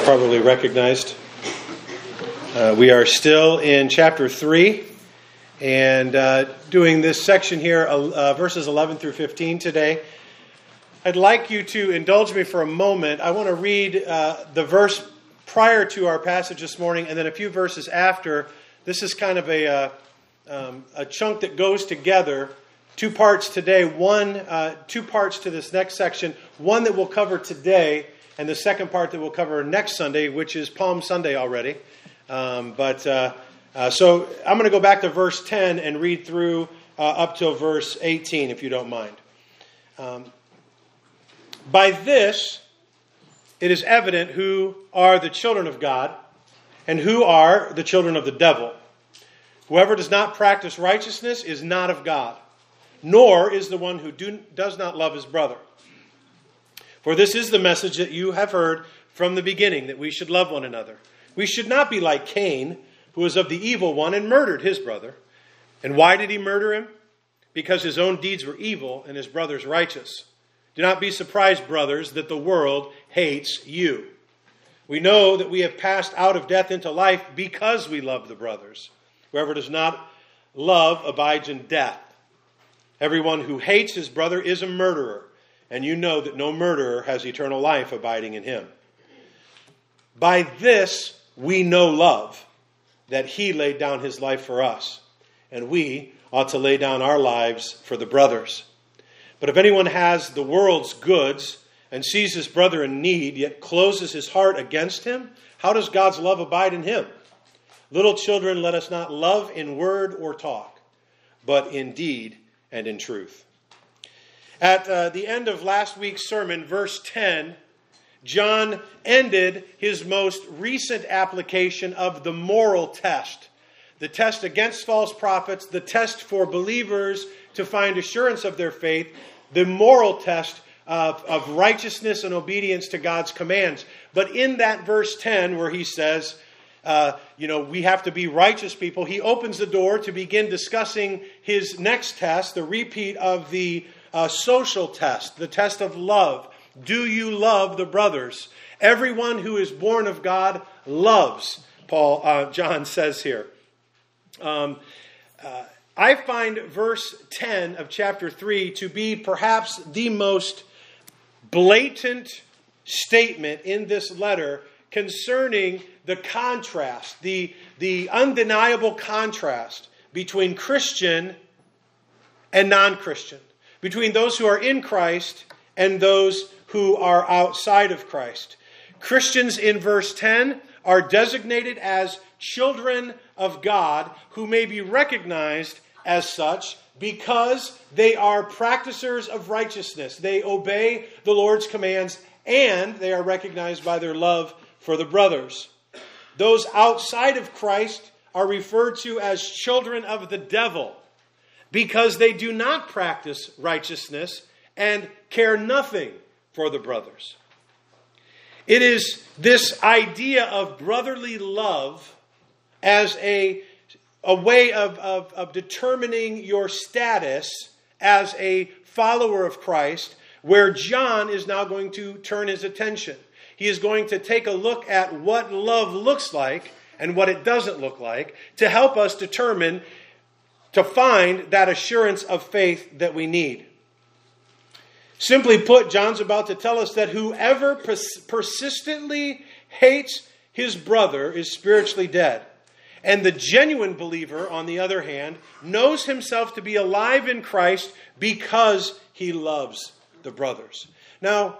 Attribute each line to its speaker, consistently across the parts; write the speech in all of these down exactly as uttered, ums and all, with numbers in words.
Speaker 1: probably recognized. Uh, we are still in chapter three and uh, doing this section here, uh, verses eleven through fifteen today. I'd like you to indulge me for a moment. I want to read uh, the verse prior to our passage this morning and then a few verses after. This is kind of a, uh, um, a chunk that goes together. Two parts today, one, uh, two parts to this next section, one that we'll cover today, and the second part that we'll cover next Sunday, which is Palm Sunday already. Um, but uh, uh, so I'm going to go back to verse ten and read through uh, up till verse eighteen, if you don't mind. Um, By this, it is evident who are the children of God and who are the children of the devil. Whoever does not practice righteousness is not of God, nor is the one who do, does not love his brother. For this is the message that you have heard from the beginning, that we should love one another. We should not be like Cain, who was of the evil one and murdered his brother. And why did he murder him? Because his own deeds were evil and his brother's righteous. Do not be surprised, brothers, that the world hates you. We know that we have passed out of death into life because we love the brothers. Whoever does not love abides in death. Everyone who hates his brother is a murderer, and you know that no murderer has eternal life abiding in him. By this we know love, that he laid down his life for us, and we ought to lay down our lives for the brothers. But if anyone has the world's goods and sees his brother in need, yet closes his heart against him, how does God's love abide in him? Little children, let us not love in word or talk, but in deed and in truth. At uh, the end of last week's sermon, verse ten, John ended his most recent application of the moral test. The test against false prophets, the test for believers to find assurance of their faith, the moral test of, of righteousness and obedience to God's commands. But in that verse ten where he says, uh, you know, we have to be righteous people, he opens the door to begin discussing his next test, the repeat of the uh, social test, the test of love. Do you love the brothers? Everyone who is born of God loves, Paul, uh, John says here. Um, uh, I find verse ten of chapter three to be perhaps the most blatant statement in this letter concerning the contrast, the, the undeniable contrast between Christian and non-Christian, between those who are in Christ and those who are outside of Christ. Christians in verse ten are designated as children of God who may be recognized as such because they are practicers of righteousness. They obey the Lord's commands and they are recognized by their love for the brothers. Those outside of Christ are referred to as children of the devil because they do not practice righteousness and care nothing for the brothers. It is this idea of brotherly love as a, a way of, of, of determining your status as a follower of Christ, where John is now going to turn his attention. He is going to take a look at what love looks like and what it doesn't look like to help us determine, to find that assurance of faith that we need. Simply put, John's about to tell us that whoever pers- persistently hates his brother is spiritually dead. And the genuine believer, on the other hand, knows himself to be alive in Christ because he loves the brothers. Now,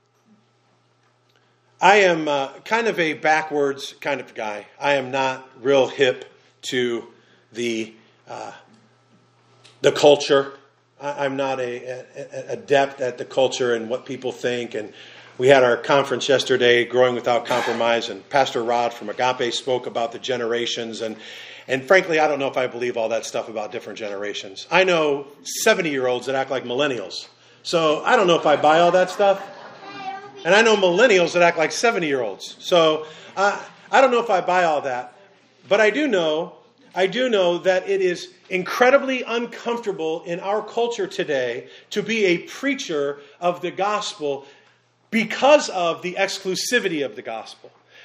Speaker 1: I am uh, kind of a backwards kind of guy. I am not real hip to the uh, the culture. I, I'm not a, a, a adept at the culture and what people think. And we had our conference yesterday, Growing Without Compromise, and Pastor Rod from Agape spoke about the generations. And, and frankly, I don't know if I believe all that stuff about different generations. I know seventy-year-olds that act like millennials. So I don't know if I buy all that stuff. And I know millennials that act like seventy-year-olds. So uh, I don't know if I buy all that. But I do know, I do know that it is incredibly uncomfortable in our culture today to be a preacher of the gospel because of the exclusivity of the gospel.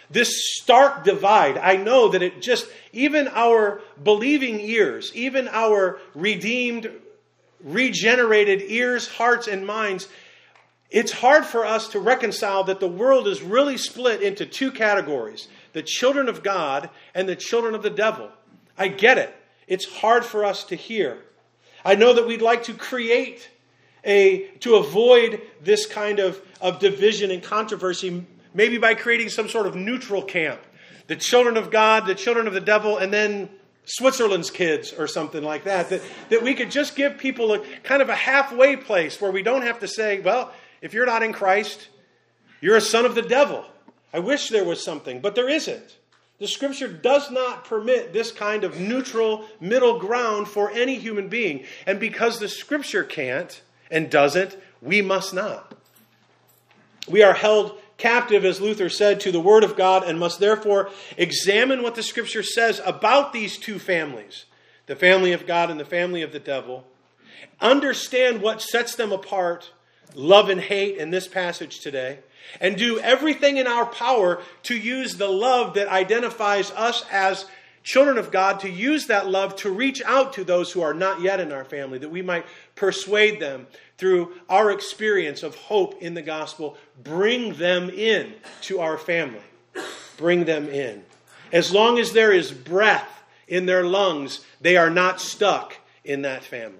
Speaker 1: this stark divide, I know that it just, even our believing ears, even our redeemed, regenerated ears, hearts, and minds, it's hard for us to reconcile that the world is really split into two categories, the children of God and the children of the devil. I get it. It's hard for us to hear. I know that we'd like to create a, to avoid this kind of, of division and controversy, maybe by creating some sort of neutral camp. The children of God, the children of the devil, and then Switzerland's kids or something like that. That, that we could just give people a kind of a halfway place where we don't have to say, well, if you're not in Christ, you're a son of the devil. I wish there was something, but there isn't. The Scripture does not permit this kind of neutral middle ground for any human being. And because the Scripture can't and doesn't, we must not. We are held captive, as Luther said, to the Word of God and must therefore examine what the Scripture says about these two families, the family of God and the family of the devil, understand what sets them apart, love and hate in this passage today, and do everything in our power to use the love that identifies us as children of God, to use that love to reach out to those who are not yet in our family, that we might persuade them through our experience of hope in the gospel, bring them in to our family. Bring them in. As long as there is breath in their lungs, they are not stuck in that family.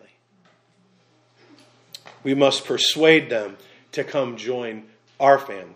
Speaker 1: We must persuade them to come join our family.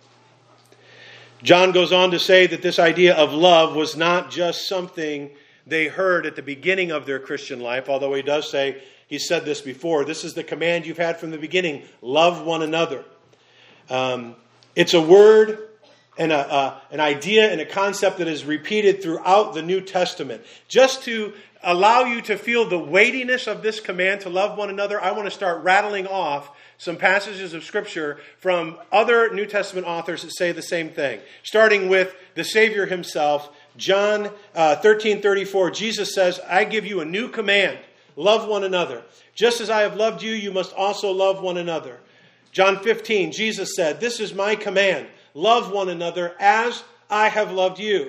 Speaker 1: John goes on to say that this idea of love was not just something they heard at the beginning of their Christian life, although he does say, he said this before, this is the command you've had from the beginning, love one another. Um, it's a word and a, uh, an idea and a concept that is repeated throughout the New Testament. Just to allow you to feel the weightiness of this command to love one another, I want to start rattling off some passages of Scripture from other New Testament authors that say the same thing. Starting with the Savior himself, John uh, thirteen thirty-four, Jesus says, I give you a new command, love one another. Just as I have loved you, you must also love one another. John fifteen, Jesus said, this is my command, love one another as I have loved you.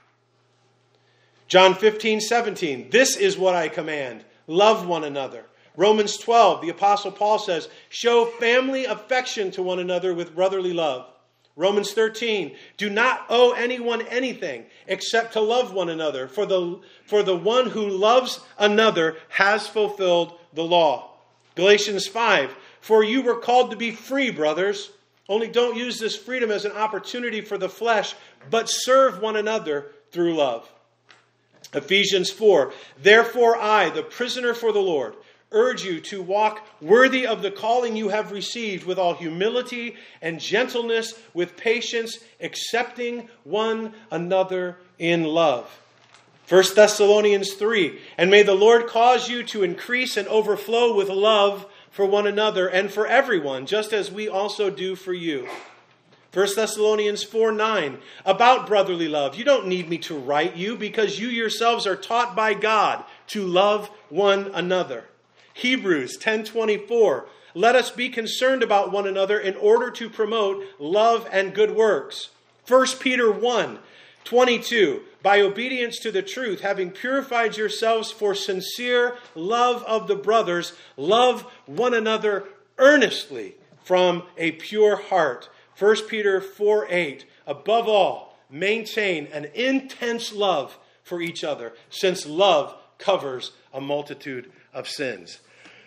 Speaker 1: John fifteen seventeen, this is what I command, love one another. Romans twelve, the Apostle Paul says, show family affection to one another with brotherly love. Romans thirteen, do not owe anyone anything except to love one another, for the, for the one who loves another has fulfilled the law. Galatians five, for you were called to be free, brothers. Only don't use this freedom as an opportunity for the flesh, but serve one another through love. Ephesians four, therefore I, the prisoner for the Lord, urge you to walk worthy of the calling you have received with all humility and gentleness, with patience, accepting one another in love. First Thessalonians three, and may the Lord cause you to increase and overflow with love for one another and for everyone, just as we also do for you. First Thessalonians four nine, about brotherly love. You don't need me to write you because you yourselves are taught by God to love one another. Hebrews ten twenty-four, let us be concerned about one another in order to promote love and good works. First Peter one twenty-two, by obedience to the truth, having purified yourselves for sincere love of the brothers, love one another earnestly from a pure heart. First Peter four eight, above all, maintain an intense love for each other, since love covers a multitude of sins.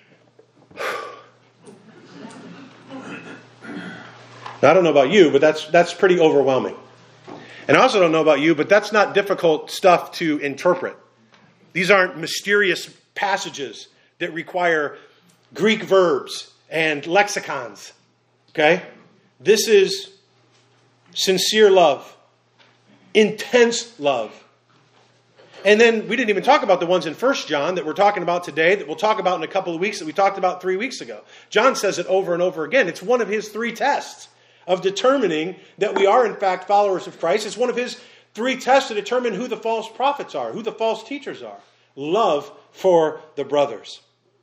Speaker 1: Now, I don't know about you, but that's that's pretty overwhelming. And I also don't know about you, but that's not difficult stuff to interpret. These aren't mysterious passages that require Greek verbs and lexicons. Okay? This is sincere love, intense love. And then we didn't even talk about the ones in First John that we're talking about today, that we'll talk about in a couple of weeks, that we talked about three weeks ago. John says it over and over again. It's one of his three tests of determining that we are in fact followers of Christ. It's one of his three tests to determine who the false prophets are, who the false teachers are. Love for the brothers.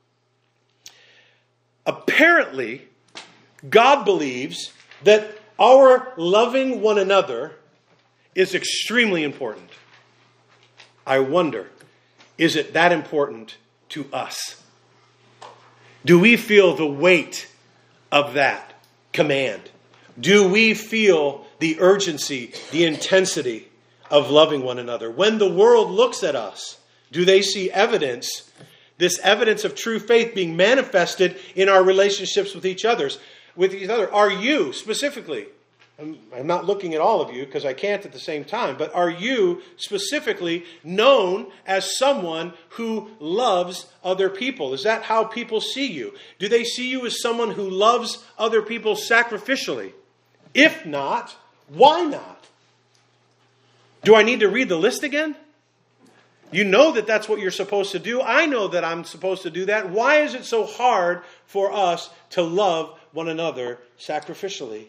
Speaker 1: Apparently, God believes that our loving one another is extremely important. I wonder, is it that important to us? Do we feel the weight of that command? Do we feel the urgency, the intensity of loving one another? When the world looks at us, do they see evidence, this evidence of true faith being manifested in our relationships with each others, with each other? Are you specifically, I'm, I'm not looking at all of you because I can't at the same time, but are you specifically known as someone who loves other people? Is that how people see you? Do they see you as someone who loves other people sacrificially? If not, why not? Do I need to read the list again? You know that that's what you're supposed to do. I know that I'm supposed to do that. Why is it so hard for us to love one another sacrificially?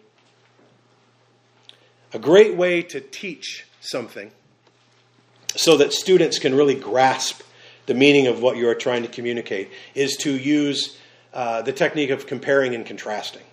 Speaker 1: A great way to teach something so that students can really grasp the meaning of what you are trying to communicate is to use uh, the technique of comparing and contrasting.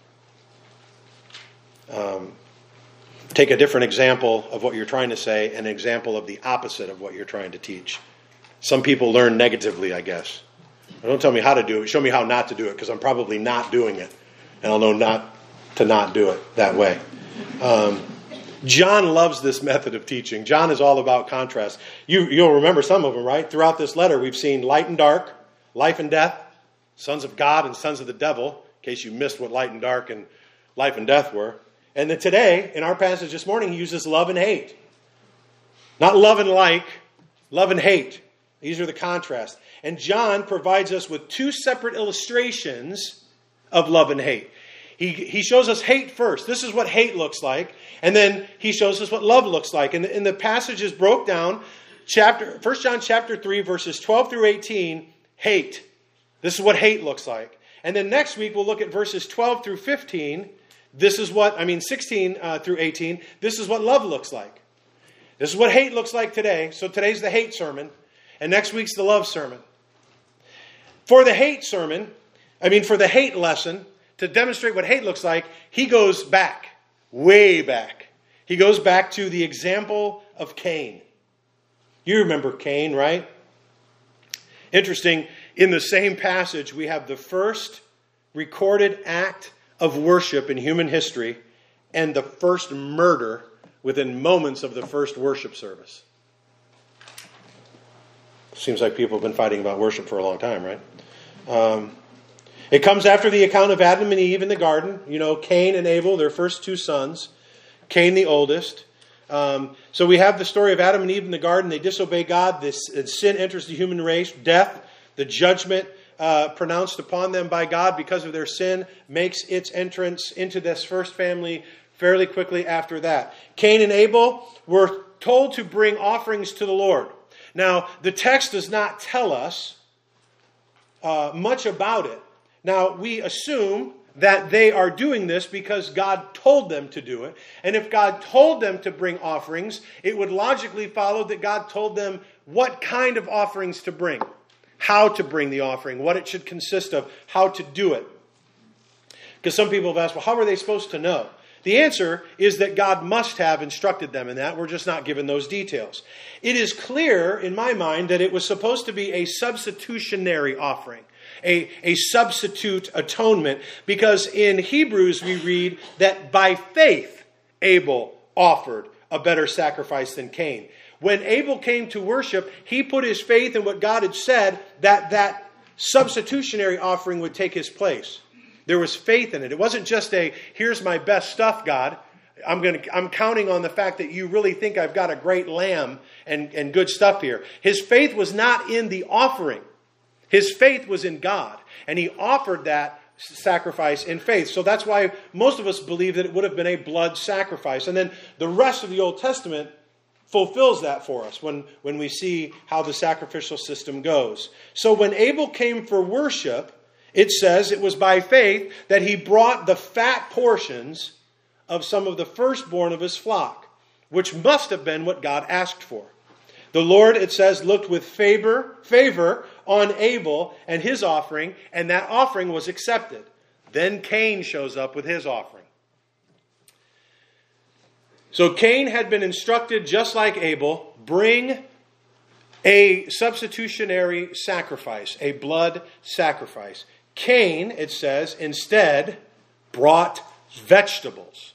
Speaker 1: Um, take a different example of what you're trying to say and an example of the opposite of what you're trying to teach. Some people learn negatively, I guess. Don't tell me how to do it. Show me how not to do it, because I'm probably not doing it. And I'll know not to not do it that way. Um, John loves this method of teaching. John is all about contrast. You, you'll remember some of them, right? Throughout this letter, we've seen light and dark, life and death, sons of God and sons of the devil, in case you missed what light and dark and life and death were. And then today, in our passage this morning, he uses love and hate. Not love and like, love and hate. These are the contrasts. And John provides us with two separate illustrations of love and hate. He, he shows us hate first. This is what hate looks like. And then he shows us what love looks like. And the, and the passage is broke down. Chapter, First John chapter three, verses twelve through eighteen, hate. This is what hate looks like. And then next week we'll look at verses twelve through fifteen. This is what, I mean sixteen uh, through eighteen, this is what love looks like. This is what hate looks like today. So today's the hate sermon. And next week's the love sermon. For the hate sermon, I mean for the hate lesson, to demonstrate what hate looks like, he goes back, way back. He goes back to the example of Cain. You remember Cain, right? Interesting, in the same passage, we have the first recorded act of worship in human history and the first murder within moments of the first worship service. Seems like people have been fighting about worship for a long time, right? Um, it comes after the account of Adam and Eve in the garden. You know, Cain and Abel, their first two sons. Cain the oldest. Um, so we have the story of Adam and Eve in the garden. They disobey God. This sin enters the human race. Death, the judgment uh, pronounced upon them by God because of their sin, makes its entrance into this first family fairly quickly after that. Cain and Abel were told to bring offerings to the Lord. Now, the text does not tell us uh, much about it. Now, we assume that they are doing this because God told them to do it. And if God told them to bring offerings, it would logically follow that God told them what kind of offerings to bring, how to bring the offering, what it should consist of, how to do it. Because some people have asked, well, how are they supposed to know? The answer is that God must have instructed them in that. We're just not given those details. It is clear, in my mind, that it was supposed to be a substitutionary offering, a, a substitute atonement, because in Hebrews we read that by faith Abel offered a better sacrifice than Cain. When Abel came to worship, he put his faith in what God had said, that that substitutionary offering would take his place. There was faith in it. It wasn't just a, here's my best stuff, God. I'm going to, I'm counting on the fact that you really think I've got a great lamb and, and good stuff here. His faith was not in the offering. His faith was in God. And he offered that sacrifice in faith. So that's why most of us believe that it would have been a blood sacrifice. And then the rest of the Old Testament fulfills that for us when, when we see how the sacrificial system goes. So when Abel came for worship, it says it was by faith that he brought the fat portions of some of the firstborn of his flock, which must have been what God asked for. The Lord, it says, looked with favor, favor on Abel and his offering, and that offering was accepted. Then Cain shows up with his offering. So Cain had been instructed, just like Abel, bring a substitutionary sacrifice, a blood sacrifice. Cain, it says, instead brought vegetables.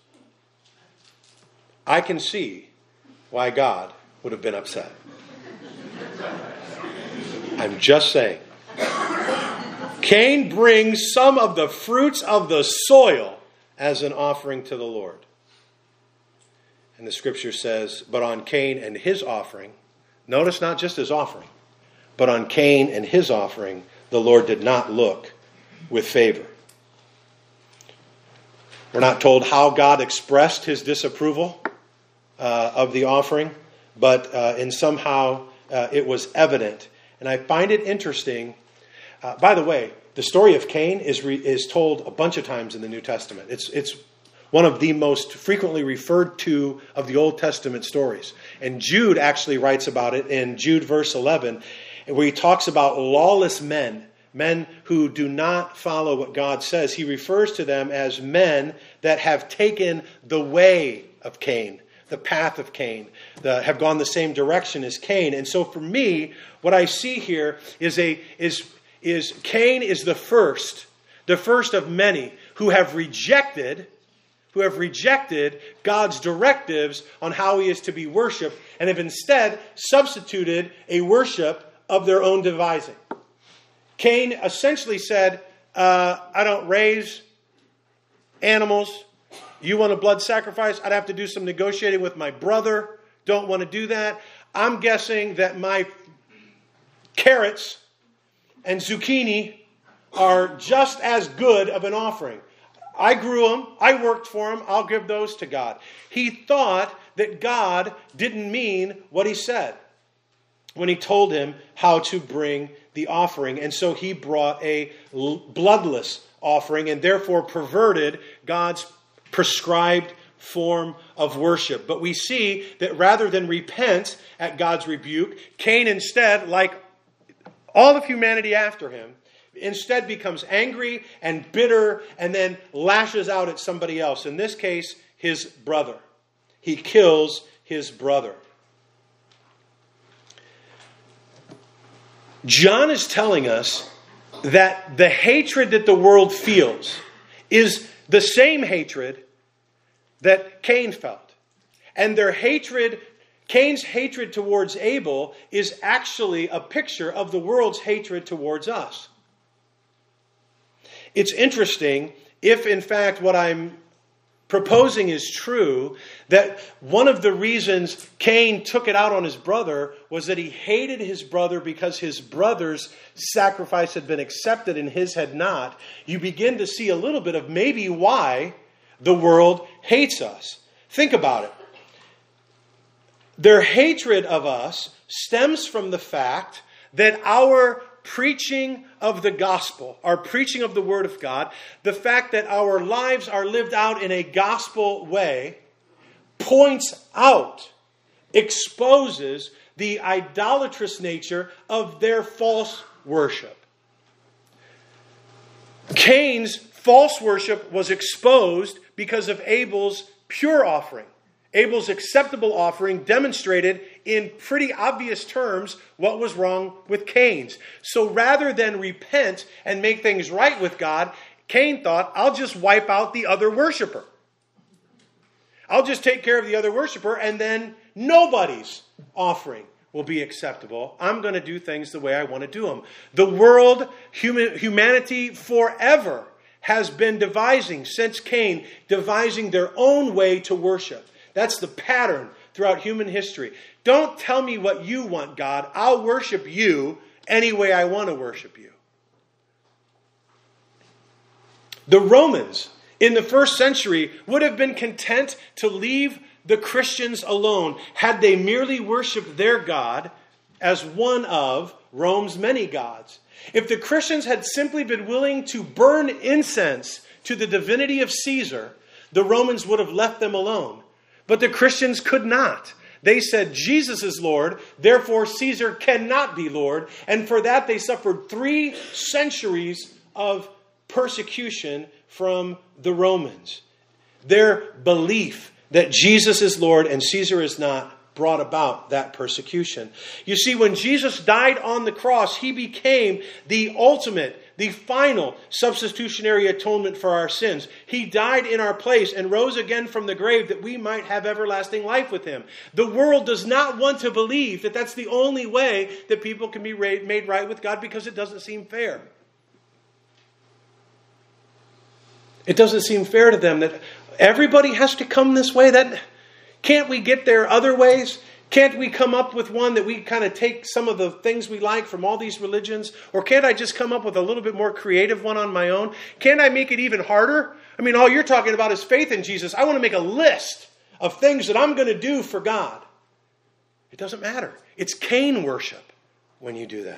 Speaker 1: I can see why God would have been upset. I'm just saying. Cain brings some of the fruits of the soil as an offering to the Lord. And the scripture says, but on Cain and his offering, notice not just his offering, but on Cain and his offering, the Lord did not look with favor. We're not told how God expressed his disapproval uh, of the offering, but uh, in somehow uh, it was evident. And I find it interesting. Uh, by the way, the story of Cain is re- is told a bunch of times in the New Testament. It's it's one of the most frequently referred to of the Old Testament stories. And Jude actually writes about it in Jude verse eleven, where he talks about lawless men, men who do not follow what God says. He refers to them as men that have taken the way of Cain, the path of Cain, the, have gone the same direction as Cain. And so for me, what I see here is a is is Cain is the first, the first of many who have rejected who have rejected God's directives on how he is to be worshipped and have instead substituted a worship of their own devising. Cain essentially said, uh, I don't raise animals. You want a blood sacrifice? I'd have to do some negotiating with my brother. Don't want to do that. I'm guessing that my carrots and zucchini are just as good of an offering. I grew them. I worked for them. I'll give those to God. He thought that God didn't mean what he said when he told him how to bring the offering. And so he brought a bloodless offering and therefore perverted God's prescribed form of worship. But we see that rather than repent at God's rebuke, Cain instead, like all of humanity after him, instead becomes angry and bitter and then lashes out at somebody else. In this case, his brother. He kills his brother. John is telling us that the hatred that the world feels is the same hatred that Cain felt. And their hatred, Cain's hatred towards Abel, is actually a picture of the world's hatred towards us. It's interesting, if in fact what I'm proposing is true, that one of the reasons Cain took it out on his brother was that he hated his brother because his brother's sacrifice had been accepted and his had not. You begin to see a little bit of maybe why the world hates us. Think about it. Their hatred of us stems from the fact that our preaching of the gospel, our preaching of the Word of God, the fact that our lives are lived out in a gospel way, points out, exposes the idolatrous nature of their false worship. Cain's false worship was exposed because of Abel's pure offering. Abel's acceptable offering demonstrated in pretty obvious terms what was wrong with Cain's. So rather than repent and make things right with God, Cain thought, I'll just wipe out the other worshiper. I'll just take care of the other worshiper and then nobody's offering will be acceptable. I'm going to do things the way I want to do them. The world, human, humanity forever has been devising, since Cain, devising their own way to worship. That's the pattern throughout human history. Don't tell me what you want, God. I'll worship you any way I want to worship you. The Romans in the first century would have been content to leave the Christians alone had they merely worshipped their God as one of Rome's many gods. If the Christians had simply been willing to burn incense to the divinity of Caesar, the Romans would have left them alone. But the Christians could not. They said Jesus is Lord, therefore Caesar cannot be Lord. And for that they suffered three centuries of persecution from the Romans. Their belief, that Jesus is Lord and Caesar is not brought about that persecution. You see, when Jesus died on the cross, he became the ultimate, the final substitutionary atonement for our sins. He died in our place and rose again from the grave that we might have everlasting life with him. The world does not want to believe that that's the only way that people can be made right with God, because it doesn't seem fair. It doesn't seem fair to them that everybody has to come this way. That can't we get there other ways? Can't we come up with one that we kind of take some of the things we like from all these religions? Or can't I just come up with a little bit more creative one on my own? Can't I make it even harder? I mean, all you're talking about is faith in Jesus. I want to make a list of things that I'm going to do for God. It doesn't matter. It's Cain worship when you do that.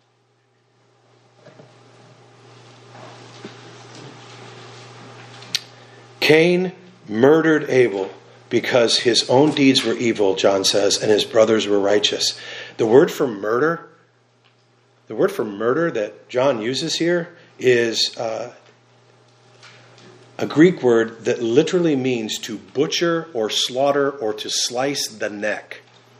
Speaker 1: Cain murdered Abel because his own deeds were evil, John says, and his brothers were righteous. The word for murder, the word for murder that John uses here is uh, a Greek word that literally means to butcher or slaughter or to slice the neck.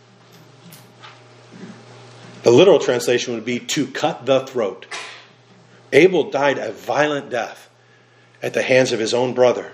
Speaker 1: The literal translation would be to cut the throat. Abel died a violent death at the hands of his own brother.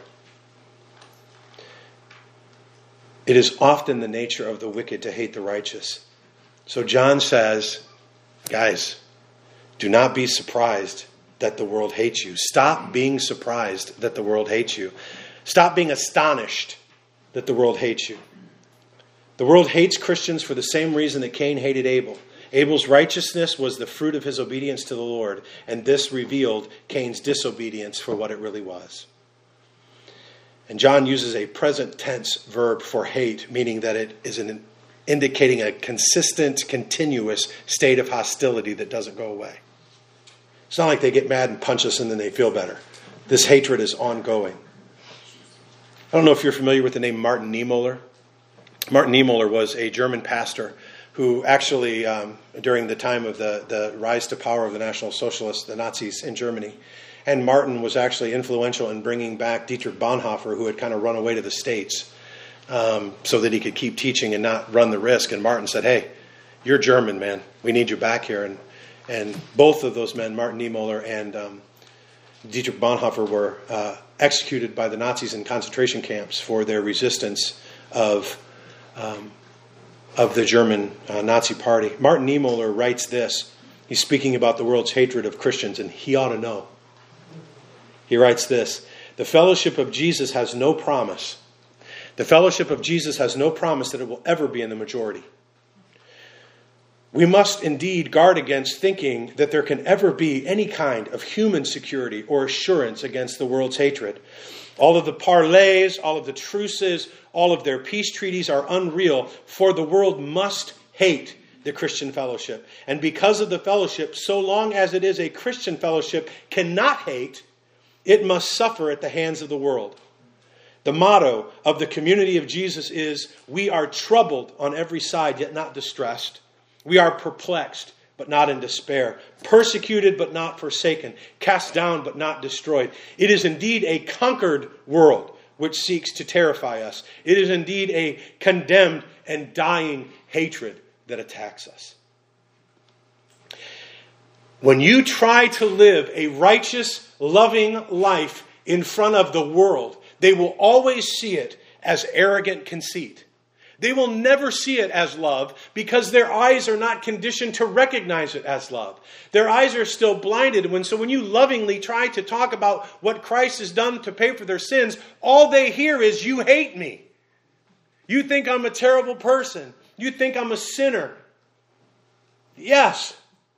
Speaker 1: It is often the nature of the wicked to hate the righteous. So John says, guys, do not be surprised that the world hates you. Stop being surprised that the world hates you. Stop being astonished that the world hates you. The world hates Christians for the same reason that Cain hated Abel. Abel's righteousness was the fruit of his obedience to the Lord, and this revealed Cain's disobedience for what it really was. And John uses a present tense verb for hate, meaning that it is an indicating a consistent, continuous state of hostility that doesn't go away. It's not like they get mad and punch us and then they feel better. This hatred is ongoing. I don't know if you're familiar with the name Martin Niemöller. Martin Niemöller was a German pastor who actually, um, during the time of the, the rise to power of the National Socialists, the Nazis in Germany, and Martin was actually influential in bringing back Dietrich Bonhoeffer, who had kind of run away to the States, um, so that he could keep teaching and not run the risk. And Martin said, hey, you're German, man. We need you back here. And and both of those men, Martin Niemöller and um, Dietrich Bonhoeffer, were uh, executed by the Nazis in concentration camps for their resistance of um, of the German uh, Nazi Party. Martin Niemöller writes this. He's speaking about the world's hatred of Christians, and he ought to know. He writes this: the fellowship of Jesus has no promise. The fellowship of Jesus has no promise that it will ever be in the majority. We must indeed guard against thinking that there can ever be any kind of human security or assurance against the world's hatred. All of the parleys, all of the truces, all of their peace treaties are unreal, for the world must hate the Christian fellowship. And because of the fellowship, so long as it is a Christian fellowship, cannot hate, it must suffer at the hands of the world. The motto of the community of Jesus is, we are troubled on every side, yet not distressed. We are perplexed, but not in despair. Persecuted, but not forsaken. Cast down, but not destroyed. It is indeed a conquered world which seeks to terrify us. It is indeed a condemned and dying hatred that attacks us. When you try to live a righteous, loving life in front of the world, they will always see it as arrogant conceit. They will never see it as love because their eyes are not conditioned to recognize it as love. Their eyes are still blinded. When, so when you lovingly try to talk about what Christ has done to pay for their sins, all they hear is, you hate me. You think I'm a terrible person. You think I'm a sinner. Yes.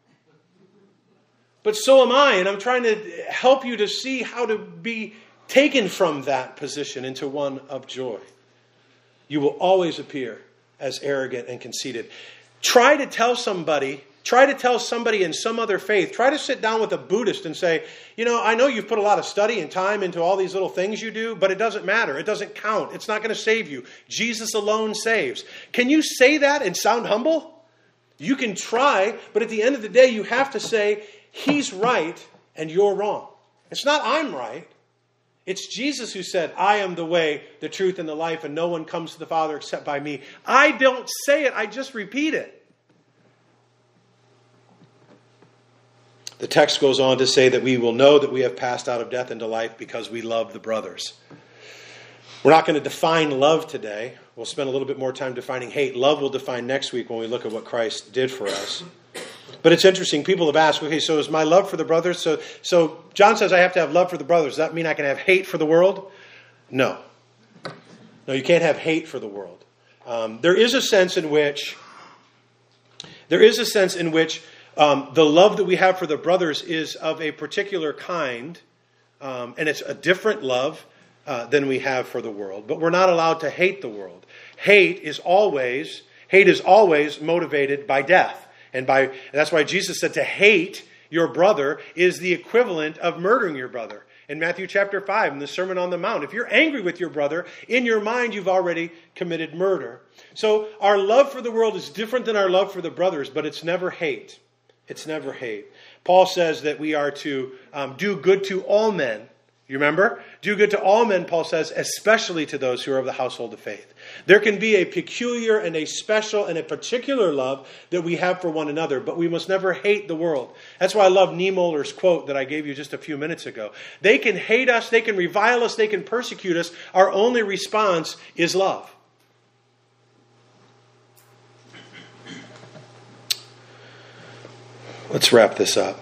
Speaker 1: But so am I, and I'm trying to help you to see how to be taken from that position into one of joy. You will always appear as arrogant and conceited. Try to tell somebody, try to tell somebody in some other faith, try to sit down with a Buddhist and say, you know, I know you've put a lot of study and time into all these little things you do, but it doesn't matter. It doesn't count. It's not going to save you. Jesus alone saves. Can you say that and sound humble? You can try, but at the end of the day, you have to say, he's right and you're wrong. It's not I'm right. It's Jesus who said, I am the way, the truth, and the life, and no one comes to the Father except by me. I don't say it, I just repeat it. The text goes on to say that we will know that we have passed out of death into life because we love the brothers. We're not going to define love today. We'll spend a little bit more time defining hate. Love we'll define next week when we look at what Christ did for us. But it's interesting. People have asked, okay, so is my love for the brothers? So, so John says I have to have love for the brothers. Does that mean I can have hate for the world? No. No, you can't have hate for the world. Um, there is a sense in which, there is a sense in which um, the love that we have for the brothers is of a particular kind, um, and it's a different love uh, than we have for the world. But we're not allowed to hate the world. Hate is always, hate is always motivated by death. And by and that's why Jesus said to hate your brother is the equivalent of murdering your brother. In Matthew chapter five, in the Sermon on the Mount, if you're angry with your brother, in your mind you've already committed murder. So our love for the world is different than our love for the brothers, but it's never hate. It's never hate. Paul says that we are to um, do good to all men. You remember? Do good to all men, Paul says, especially to those who are of the household of faith. There can be a peculiar and a special and a particular love that we have for one another, but we must never hate the world. That's why I love Niemöller's quote that I gave you just a few minutes ago. They can hate us, they can revile us, they can persecute us. Our only response is love. Let's wrap this up.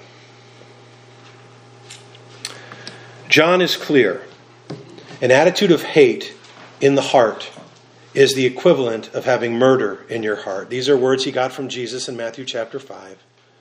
Speaker 1: John is clear. An attitude of hate in the heart is the equivalent of having murder in your heart. These are words he got from Jesus in Matthew chapter five.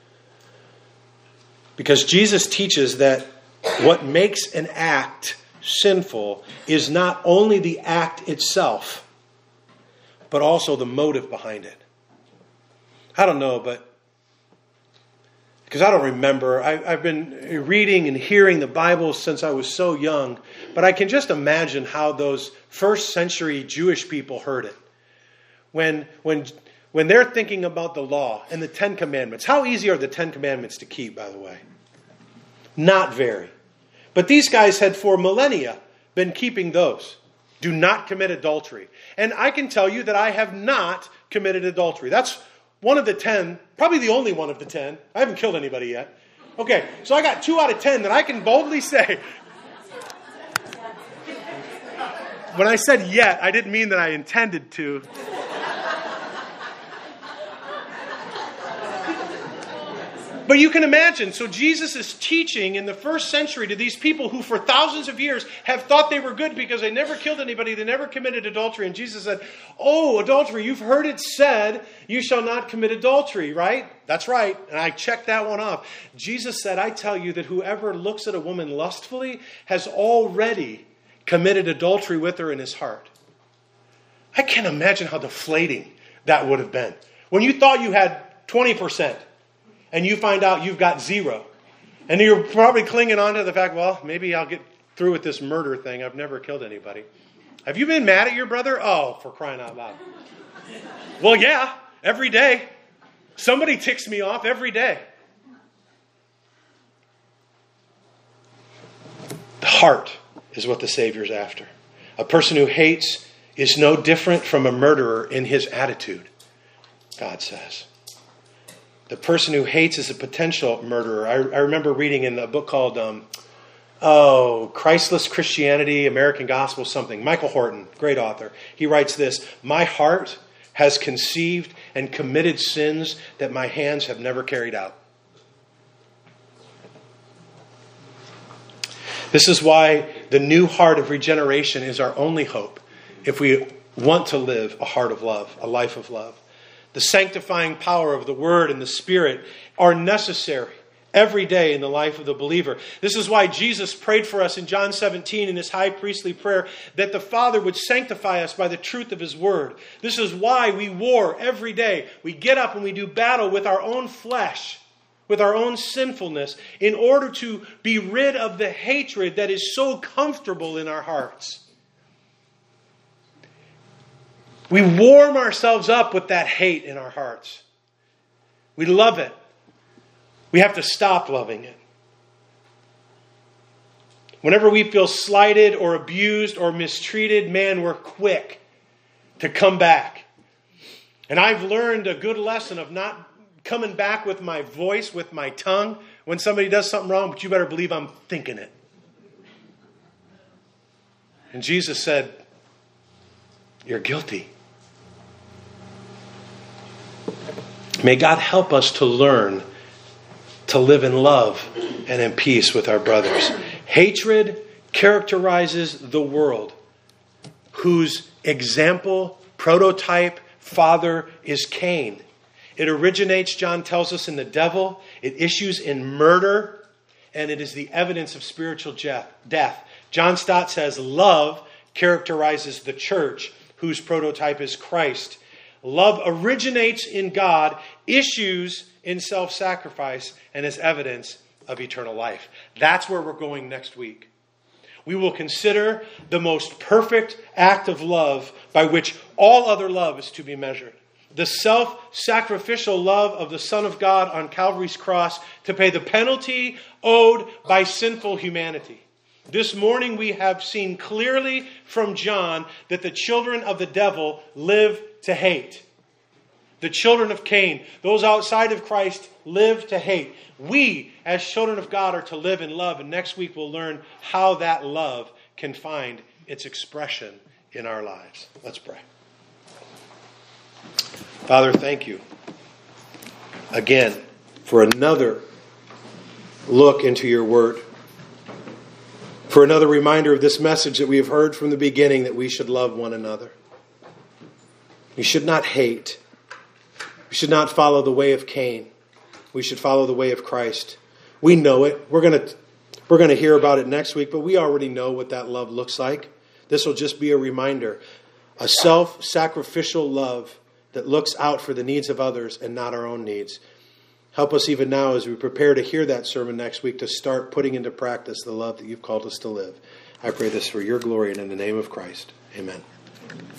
Speaker 1: Because Jesus teaches that what makes an act sinful is not only the act itself, but also the motive behind it. I don't know, but because I don't remember. I, I've been reading and hearing the Bible since I was so young. But I can just imagine how those first century Jewish people heard it. When, when, when they're thinking about the law and the Ten Commandments. How easy are the Ten Commandments to keep, by the way? Not very. But these guys had for millennia been keeping those. Do not commit adultery. And I can tell you that I have not committed adultery. That's one of the ten, probably the only one of the ten. I haven't killed anybody yet. Okay, so I got two out of ten that I can boldly say. When I said yet, I didn't mean that I intended to. But you can imagine, so Jesus is teaching in the first century to these people who for thousands of years have thought they were good because they never killed anybody, they never committed adultery. And Jesus said, oh, adultery, you've heard it said, you shall not commit adultery, right? That's right. And I checked that one off. Jesus said, I tell you that whoever looks at a woman lustfully has already committed adultery with her in his heart. I can't imagine how deflating that would have been. When you thought you had twenty percent. And you find out you've got zero. And you're probably clinging on to the fact, well, maybe I'll get through with this murder thing. I've never killed anybody. Have you been mad at your brother? Oh, for crying out loud. Well, yeah, every day. Somebody ticks me off every day. The heart is what the Savior's after. A person who hates is no different from a murderer in his attitude, God says. The person who hates is a potential murderer. I, I remember reading in a book called, um, oh, Christless Christianity, American Gospel, something. Michael Horton, great author. He writes this, my heart has conceived and committed sins that my hands have never carried out. This is why the new heart of regeneration is our only hope if we want to live a heart of love, a life of love. The sanctifying power of the Word and the Spirit are necessary every day in the life of the believer. This is why Jesus prayed for us in John seventeen in his high priestly prayer that the Father would sanctify us by the truth of His Word. This is why we war every day. We get up and we do battle with our own flesh, with our own sinfulness, in order to be rid of the hatred that is so comfortable in our hearts. We warm ourselves up with that hate in our hearts. We love it. We have to stop loving it. Whenever we feel slighted or abused or mistreated, man, we're quick to come back. And I've learned a good lesson of not coming back with my voice, with my tongue, when somebody does something wrong, but you better believe I'm thinking it. And Jesus said, you're guilty. May God help us to learn to live in love and in peace with our brothers. Hatred characterizes the world, whose example, prototype, father is Cain. It originates, John tells us, in the devil. It issues in murder, and it is the evidence of spiritual death. John Stott says, love characterizes the church, whose prototype is Christ. Love originates in God, issues in self-sacrifice, and is evidence of eternal life. That's where we're going next week. We will consider the most perfect act of love by which all other love is to be measured. The self-sacrificial love of the Son of God on Calvary's cross to pay the penalty owed by sinful humanity. This morning we have seen clearly from John that the children of the devil live to hate. The children of Cain, those outside of Christ, live to hate. We, as children of God, are to live in love. And next week we'll learn how that love can find its expression in our lives. Let's pray. Father, thank you again for another look into your word. For another reminder of this message that we have heard from the beginning, that we should love one another. We should not hate. We should not follow the way of Cain. We should follow the way of Christ. We know it. We're going to we're going to hear about it next week, but we already know what that love looks like. This will just be a reminder. A self-sacrificial love that looks out for the needs of others and not our own needs. Help us even now as we prepare to hear that sermon next week to start putting into practice the love that you've called us to live. I pray this for your glory and in the name of Christ. Amen.